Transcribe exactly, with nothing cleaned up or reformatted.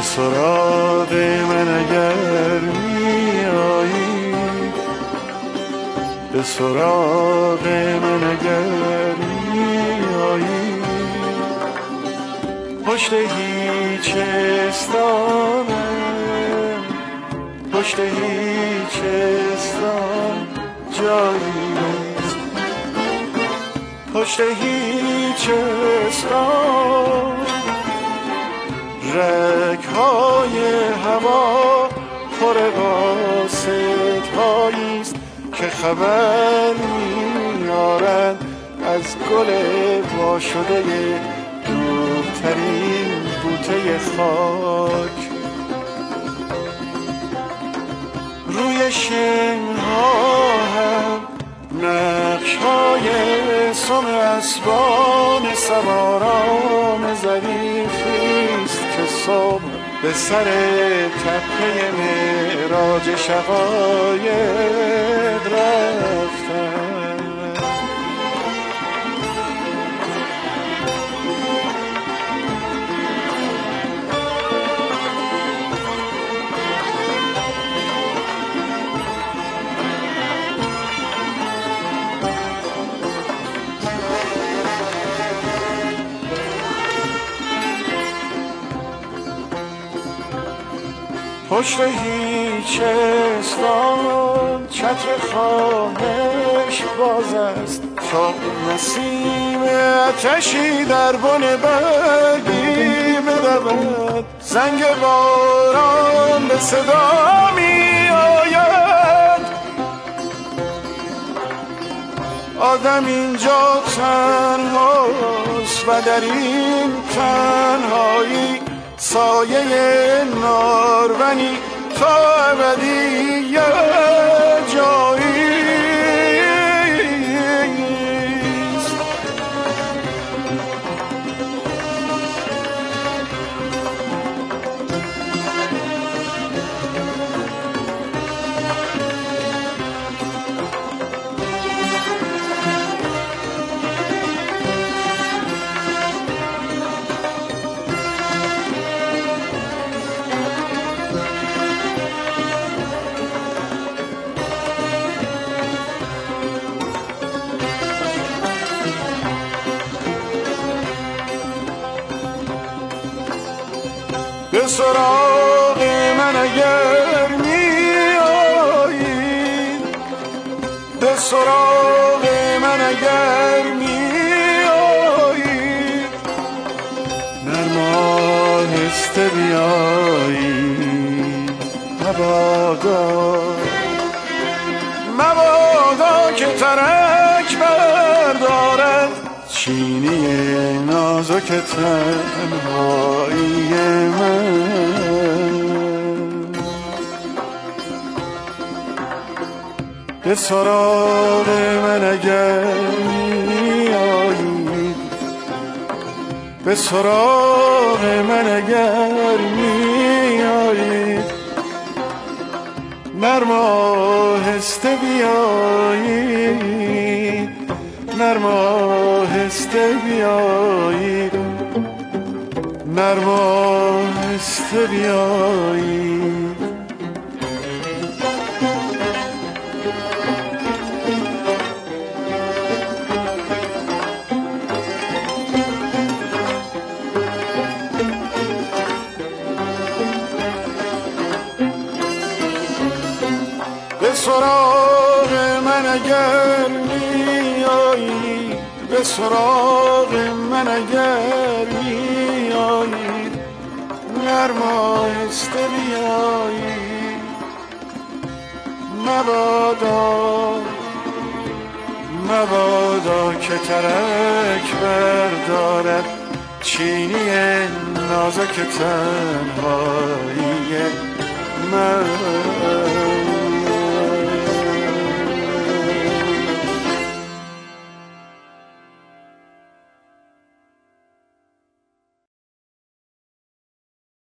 سراغ من اگر میایی، به سراغ من اگر میایی، پشت هیچ استانم، پشت هیچ استان جایی نیست، پشت هیچ استان رگ‌های هوا پر قاصدهاییست که خبر میارن از گل وا شده دورترین بوته خاک. روی شنها هم نقش‌های سم اسبان سواران ظریفیست که صبح به سر تپه معراج شقایق رفتن. پشت هیچ استان چتر خواهش باز است تا نسیم آتشی در بن برگی بدود. زنگ باران به صدا می آید، آدم اینجا تنهاست و در این تنهایی سایه نارونی تا ابدیت جاییست. به سراغ من اگر میایی، به سراغ من اگر میایی، نرم آهسته بیایی، مبادا مبادا که ترک بردارد چینی نازک تنهایی من. به سراغ من اگر میایی، به سراغ من اگر میایی، نرم آهسته بیایی، نرم آهسته بیایی، نرم آهسته بیایی. به سراغ من اگر میایی، به سراغ من اگر میایی، نرم آهسته بیایی، مبادا مبادا که ترک بردارد چینی نازک تنهایی من.